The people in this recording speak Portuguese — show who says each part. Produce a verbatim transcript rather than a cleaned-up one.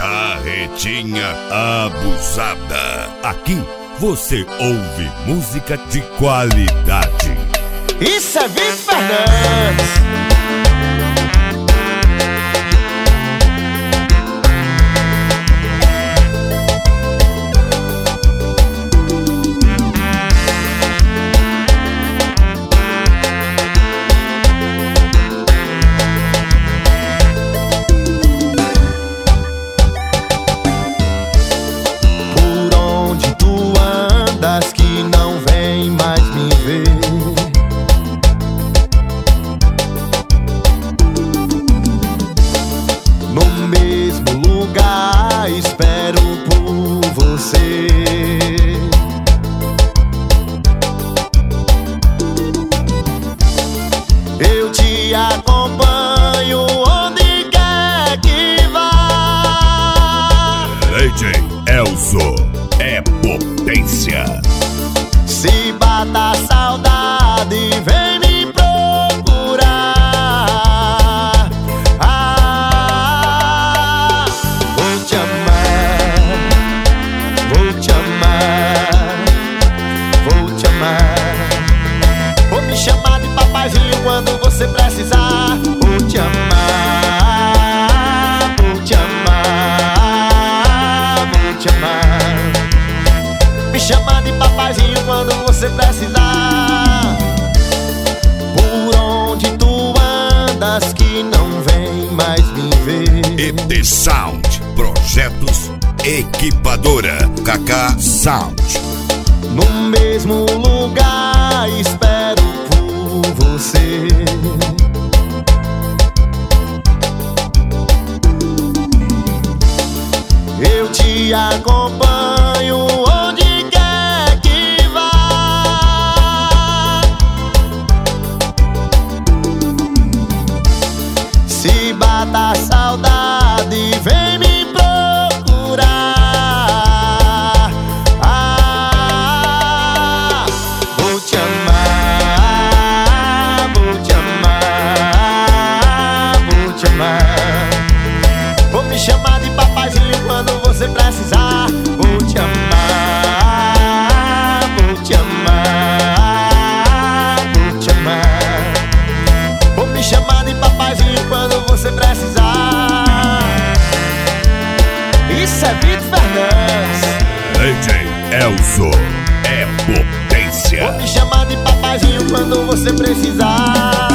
Speaker 1: Carretinha abusada. Aqui você ouve música de qualidade.
Speaker 2: Isso é Vitor Fernandes. Que não vem mais me ver. No mesmo lugar espero por você. Eu te acompanho onde quer que vá.
Speaker 1: D J Elzo é potência.
Speaker 2: Se bata a saudade, vem me procurar. Ah, vou te amar, vou te amar, vou te amar. Vou me chamar de papaizinho quando você precisar. Vou te amar, vou te amar, vou te amar. Me chamar de papaizinho quando você precisar. Por onde tu andas que não vem mais me ver.
Speaker 1: E T Sound, projetos equipadora, Kaká Sound.
Speaker 2: No mesmo lugar espero por você. Eu te acompanho onde quer que vá. Se bata a saudade, vem me procurar. Ah, vou te amar, vou te amar, vou te amar. Vou me chamar de papaizinho quando você precisar. Vou te amar, vou te amar, vou te amar. Vou me chamar de papaizinho quando você precisar. Isso é Vitor Fernandes.
Speaker 1: D J Elzo é potência.
Speaker 2: Vou me chamar de papaizinho quando você precisar.